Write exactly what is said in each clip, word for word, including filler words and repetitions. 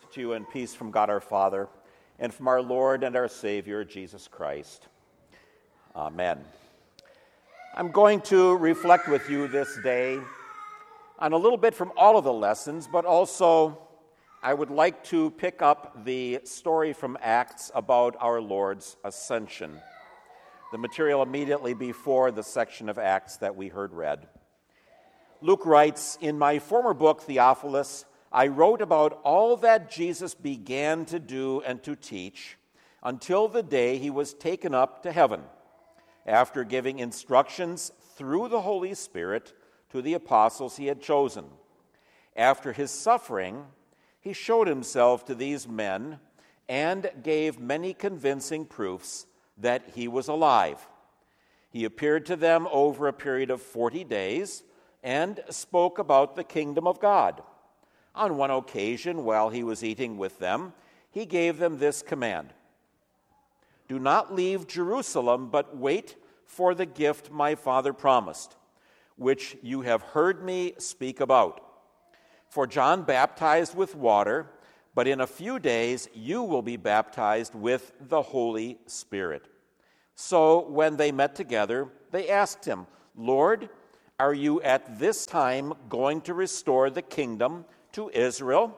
to you and peace from God our Father and from our Lord and our Savior, Jesus Christ. Amen. I'm going to reflect with you this day on a little bit from all of the lessons, but also I would like to pick up the story from Acts about our Lord's ascension, the material immediately before the section of Acts that we heard read. Luke writes, "In my former book, Theophilus, I wrote about all that Jesus began to do and to teach until the day he was taken up to heaven, after giving instructions through the Holy Spirit to the apostles he had chosen. After his suffering, he showed himself to these men and gave many convincing proofs that he was alive. He appeared to them over a period of forty days and spoke about the kingdom of God. On one occasion, while he was eating with them, he gave them this command: 'Do not leave Jerusalem, but wait for the gift my Father promised, which you have heard me speak about. For John baptized with water, but in a few days you will be baptized with the Holy Spirit.' So when they met together, they asked him, 'Lord, are you at this time going to restore the kingdom to Israel?'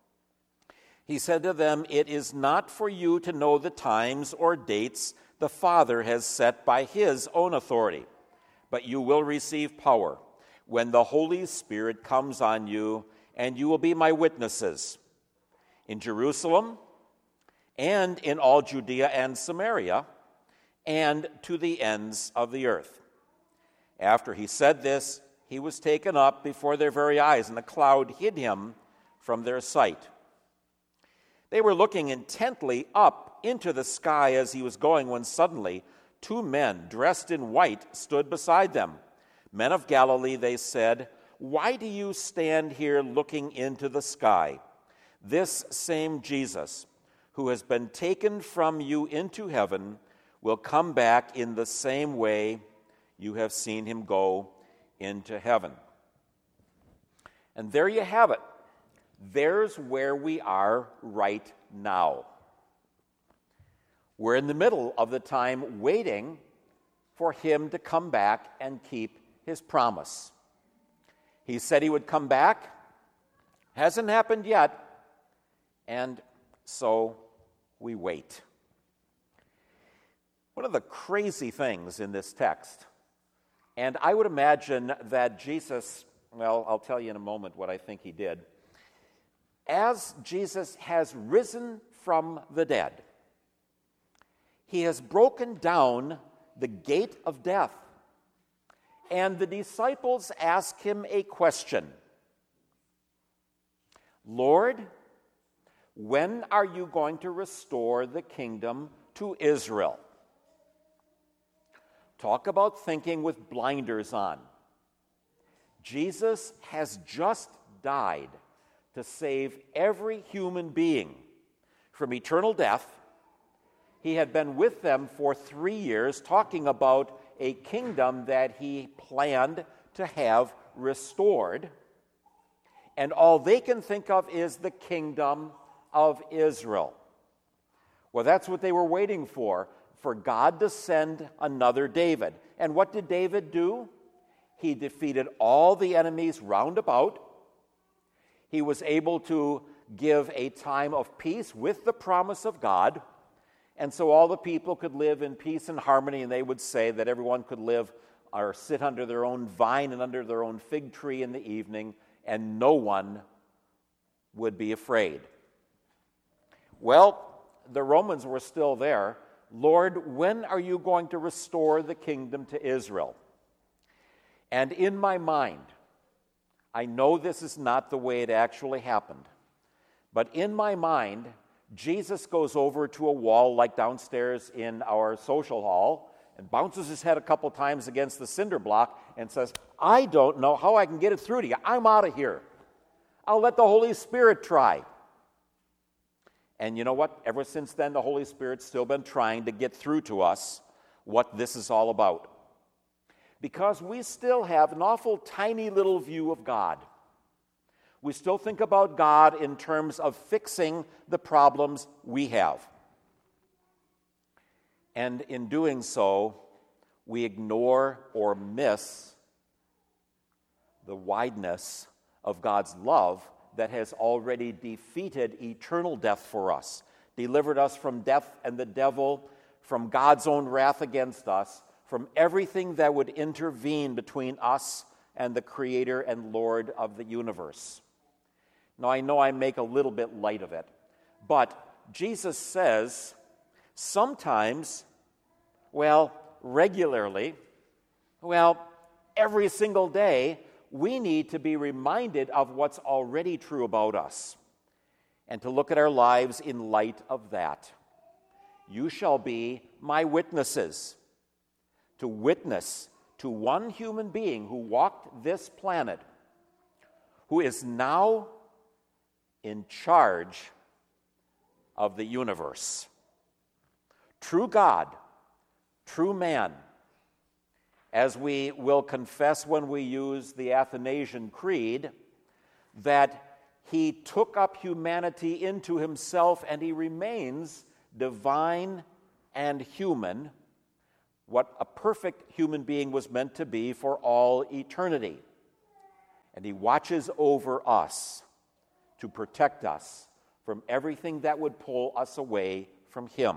He said to them, 'It is not for you to know the times or dates the Father has set by his own authority, but you will receive power when the Holy Spirit comes on you, and you will be my witnesses in Jerusalem and in all Judea and Samaria and to the ends of the earth.' After he said this, he was taken up before their very eyes, and the cloud hid him from their sight. They were looking intently up into the sky as he was going, when suddenly two men dressed in white stood beside them. 'Men of Galilee,' they said, 'why do you stand here looking into the sky? This same Jesus, who has been taken from you into heaven, will come back in the same way you have seen him go into heaven.'" And there you have it. There's where we are right now. We're in the middle of the time waiting for him to come back and keep his promise. He said he would come back. Hasn't happened yet. And so we wait. One of the crazy things in this text, and I would imagine that Jesus, well, I'll tell you in a moment what I think he did. As Jesus has risen from the dead, he has broken down the gate of death. And the disciples ask him a question: "Lord, when are you going to restore the kingdom to Israel?" Talk about thinking with blinders on. Jesus has just died to save every human being from eternal death. He had been with them for three years talking about a kingdom that he planned to have restored. And all they can think of is the kingdom of Israel. Well, that's what they were waiting for, for God to send another David. And what did David do? He defeated all the enemies round about. He was able to give a time of peace with the promise of God. And so all the people could live in peace and harmony, and they would say that everyone could live or sit under their own vine and under their own fig tree in the evening, and no one would be afraid. Well, the Romans were still there. "Lord, when are you going to restore the kingdom to Israel?" And in my mind, I know this is not the way it actually happened, but in my mind, Jesus goes over to a wall like downstairs in our social hall and bounces his head a couple times against the cinder block and says, "I don't know how I can get it through to you. I'm out of here. I'll let the Holy Spirit try." And you know what? Ever since then, the Holy Spirit's still been trying to get through to us what this is all about. Because we still have an awful tiny little view of God. We still think about God in terms of fixing the problems we have. And in doing so, we ignore or miss the wideness of God's love that has already defeated eternal death for us, delivered us from death and the devil, from God's own wrath against us, from everything that would intervene between us and the Creator and Lord of the universe. Now, I know I make a little bit light of it, but Jesus says sometimes, well, regularly, well, every single day, we need to be reminded of what's already true about us and to look at our lives in light of that. You shall be my witnesses. To witness to one human being who walked this planet, who is now in charge of the universe. True God, true man, as we will confess when we use the Athanasian Creed, that he took up humanity into himself and he remains divine and human, what a perfect human being was meant to be for all eternity. And he watches over us to protect us from everything that would pull us away from him.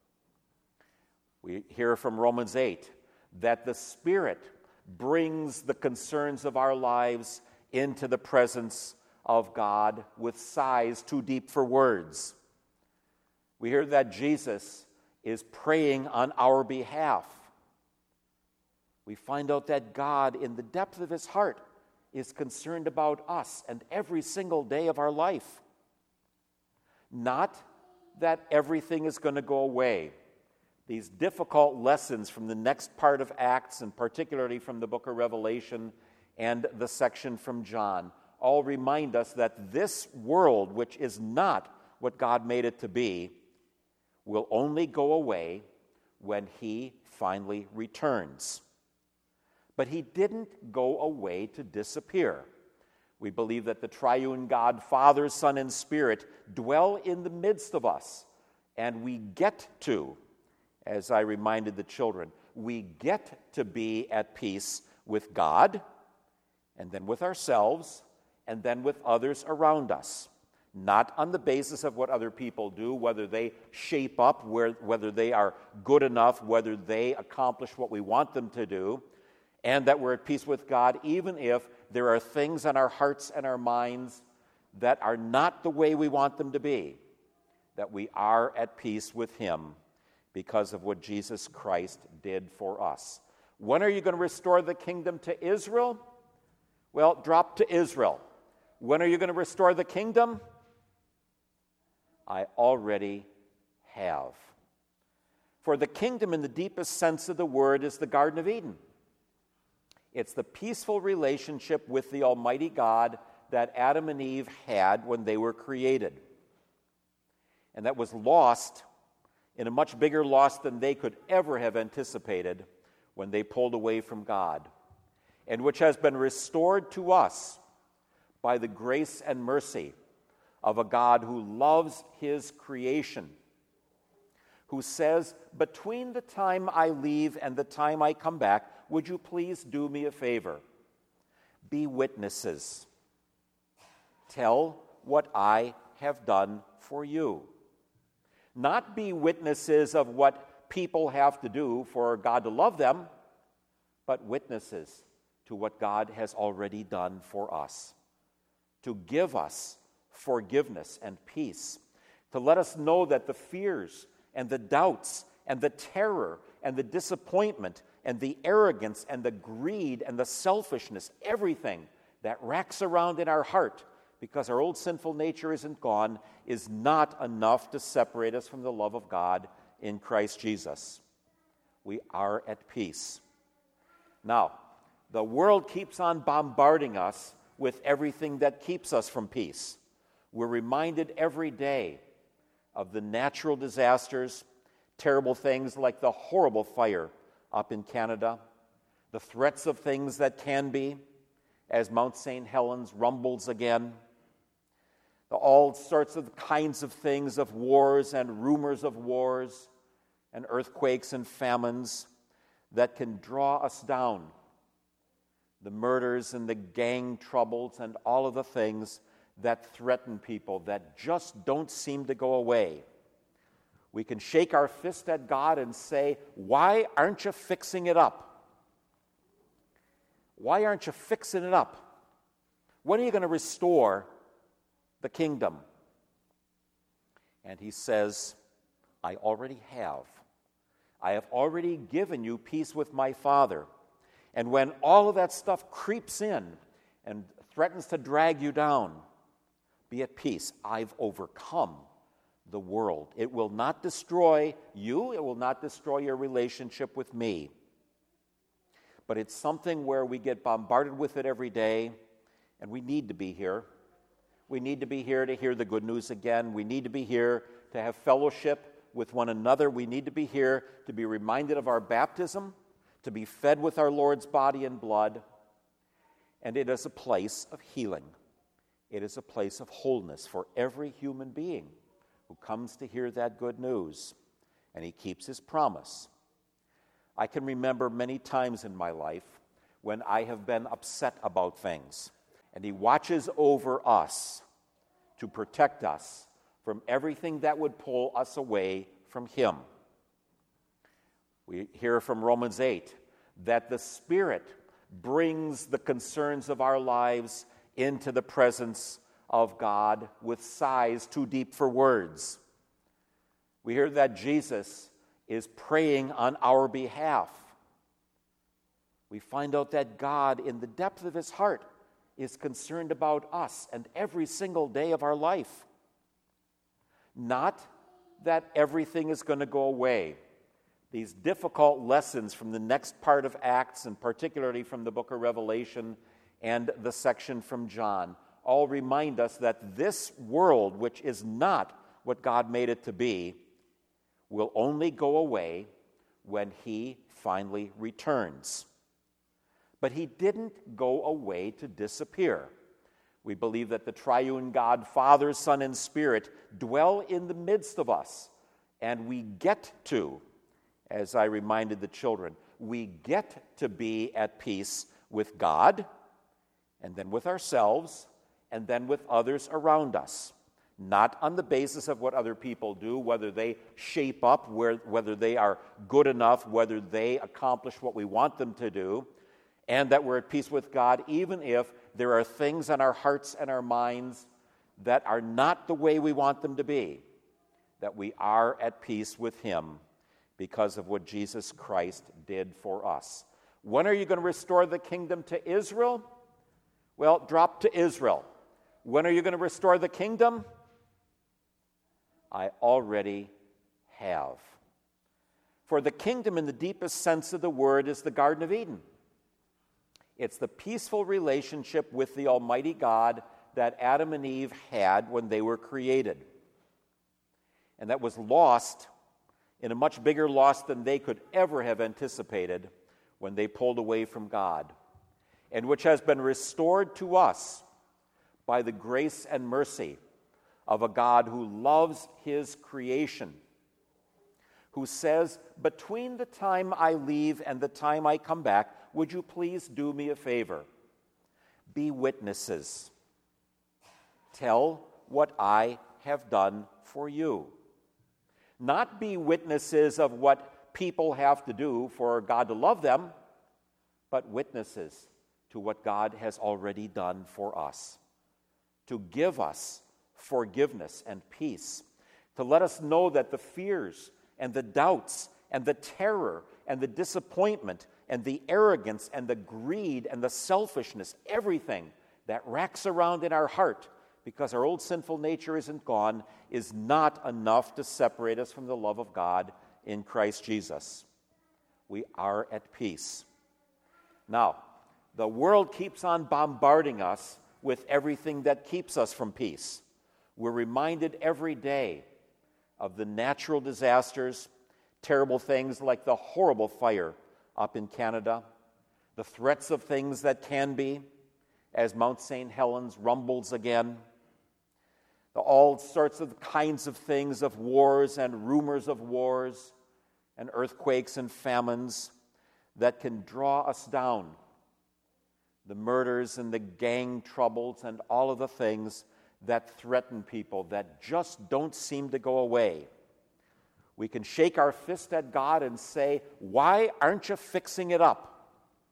We hear from Romans eight that the Spirit brings the concerns of our lives into the presence of God with sighs too deep for words. We hear that Jesus is praying on our behalf. We find out that God, in the depth of his heart, is concerned about us and every single day of our life. Not that everything is going to go away. These difficult lessons from the next part of Acts, and particularly from the book of Revelation and the section from John, all remind us that this world, which is not what God made it to be, will only go away when he finally returns. But he didn't go away to disappear. We believe that the triune God, Father, Son, and Spirit, dwell in the midst of us, and we get to, as I reminded the children, we get to be at peace with God, and then with ourselves, and then with others around us. Not on the basis of what other people do, whether they shape up, where, whether they are good enough, whether they accomplish what we want them to do, and that we're at peace with God, even if there are things in our hearts and our minds that are not the way we want them to be, that we are at peace with him because of what Jesus Christ did for us. When are you going to restore the kingdom to Israel? Well, drop to Israel. When are you going to restore the kingdom? I already have. For the kingdom, in the deepest sense of the word, is the Garden of Eden. It's the peaceful relationship with the Almighty God that Adam and Eve had when they were created. And that was lost in a much bigger loss than they could ever have anticipated when they pulled away from God, and which has been restored to us by the grace and mercy of a God who loves his creation, who says, between the time I leave and the time I come back, would you please do me a favor? Be witnesses. Tell what I have done for you. Not be witnesses of what people have to do for God to love them, but witnesses to what God has already done for us, to give us forgiveness and peace, to let us know that the fears and the doubts and the terror and the disappointment and the arrogance and the greed and the selfishness, everything that racks around in our heart because our old sinful nature isn't gone, is not enough to separate us from the love of God in Christ Jesus. We are at peace. Now, the world keeps on bombarding us with everything that keeps us from peace. We're reminded every day of the natural disasters, terrible things like the horrible fire up in Canada, the threats of things that can be, as Mount Saint Helens rumbles again, all sorts of kinds of things of wars and rumors of wars and earthquakes and famines that can draw us down. The murders and the gang troubles and all of the things that threaten people that just don't seem to go away. We can shake our fist at God and say, "Why aren't you fixing it up? Why aren't you fixing it up? When are you going to restore the kingdom?" And he says, "I already have. I have already given you peace with my Father." And when all of that stuff creeps in and threatens to drag you down, be at peace. I've overcome the world. It will not destroy you. It will not destroy your relationship with me. But it's something where we get bombarded with it every day, and we need to be here. We need to be here to hear the good news again. We need to be here to have fellowship with one another. We need to be here to be reminded of our baptism, to be fed with our Lord's body and blood. And it is a place of healing. It is a place of wholeness for every human being who comes to hear that good news. And he keeps his promise. I can remember many times in my life when I have been upset about things. And he watches over us to protect us from everything that would pull us away from him. We hear from Romans eight that the Spirit brings the concerns of our lives into the presence of God with sighs too deep for words. We hear that Jesus is praying on our behalf. We find out that God, in the depth of his heart, is concerned about us and every single day of our life. Not that everything is going to go away. These difficult lessons from the next part of Acts, and particularly from the book of Revelation and the section from John, all remind us that this world, which is not what God made it to be, will only go away when he finally returns. But he didn't go away to disappear. We believe that the triune God, Father, Son, and Spirit, dwell in the midst of us. And we get to, as I reminded the children, we get to be at peace with God, and then with ourselves, and then with others around us. Not on the basis of what other people do, whether they shape up, whether they are good enough, whether they accomplish what we want them to do, and that we're at peace with God, even if there are things in our hearts and our minds that are not the way we want them to be, that we are at peace with him because of what Jesus Christ did for us. When are you going to restore the kingdom to Israel? Well, drop to Israel. When are you going to restore the kingdom? I already have. For the kingdom, in the deepest sense of the word, is the Garden of Eden. It's the peaceful relationship with the Almighty God that Adam and Eve had when they were created. And that was lost in a much bigger loss than they could ever have anticipated when they pulled away from God, and which has been restored to us by the grace and mercy of a God who loves his creation, who says, between the time I leave and the time I come back, would you please do me a favor? Be witnesses. Tell what I have done for you. Not be witnesses of what people have to do for God to love them, but witnesses to what God has already done for us, to give us forgiveness and peace, to let us know that the fears and the doubts and the terror and the disappointment and the arrogance and the greed and the selfishness, everything that racks around in our heart because our old sinful nature isn't gone, is not enough to separate us from the love of God in Christ Jesus. We are at peace. Now, the world keeps on bombarding us with everything that keeps us from peace. We're reminded every day of the natural disasters, terrible things like the horrible fire up in Canada, the threats of things that can be, as Mount Saint Helens rumbles again, all sorts of kinds of things, of wars and rumors of wars and earthquakes and famines that can draw us down. The murders and the gang troubles and all of the things that threaten people that just don't seem to go away. We can shake our fist at God and say, why aren't you fixing it up?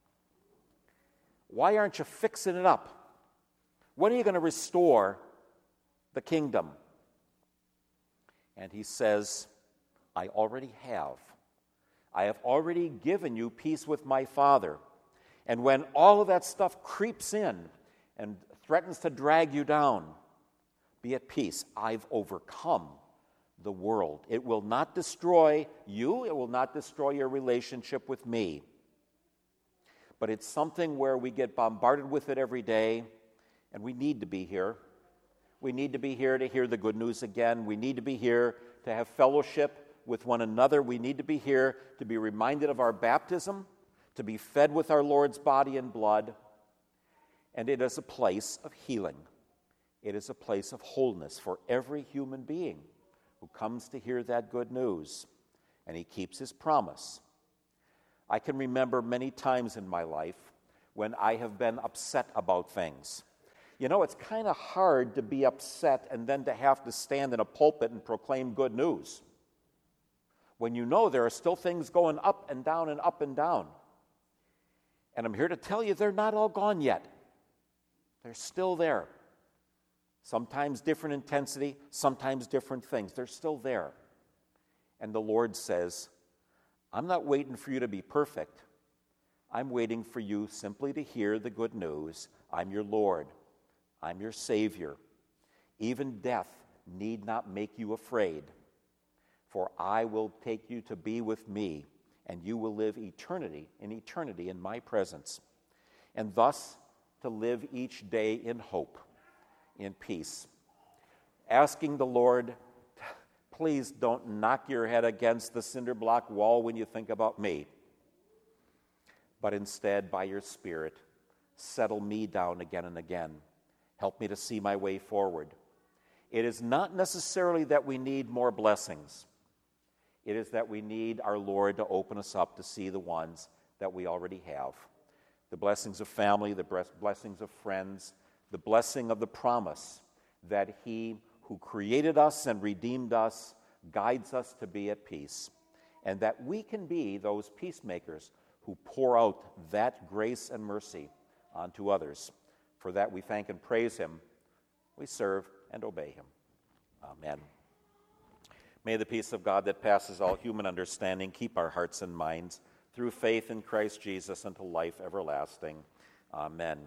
Why aren't you fixing it up? When are you going to restore the kingdom? And he says, I already have. I have already given you peace with my Father. And when all of that stuff creeps in and threatens to drag you down, be at peace. I've overcome the world. It will not destroy you. It will not destroy your relationship with me. But it's something where we get bombarded with it every day, and we need to be here. We need to be here to hear the good news again. We need to be here to have fellowship with one another. We need to be here to be reminded of our baptism, to be fed with our Lord's body and blood. And it is a place of healing. It is a place of wholeness for every human being who comes to hear that good news. And he keeps his promise. I can remember many times in my life when I have been upset about things. You know, it's kind of hard to be upset and then to have to stand in a pulpit and proclaim good news, when you know there are still things going up and down and up and down. And I'm here to tell you they're not all gone yet. They're still there. Sometimes different intensity, sometimes different things. They're still there. And the Lord says, I'm not waiting for you to be perfect. I'm waiting for you simply to hear the good news. I'm your Lord. I'm your Savior. Even death need not make you afraid. For I will take you to be with me, and you will live eternity in eternity in my presence. And thus to live each day in hope, in peace. Asking the Lord, please don't knock your head against the cinder block wall when you think about me. But instead, by your Spirit, settle me down again and again. Help me to see my way forward. It is not necessarily that we need more blessings. It is that we need our Lord to open us up to see the ones that we already have. The blessings of family, the blessings of friends, the blessing of the promise that he who created us and redeemed us guides us to be at peace, and that we can be those peacemakers who pour out that grace and mercy onto others. For that we thank and praise him. We serve and obey him. Amen. May the peace of God that passes all human understanding keep our hearts and minds through faith in Christ Jesus unto life everlasting. Amen.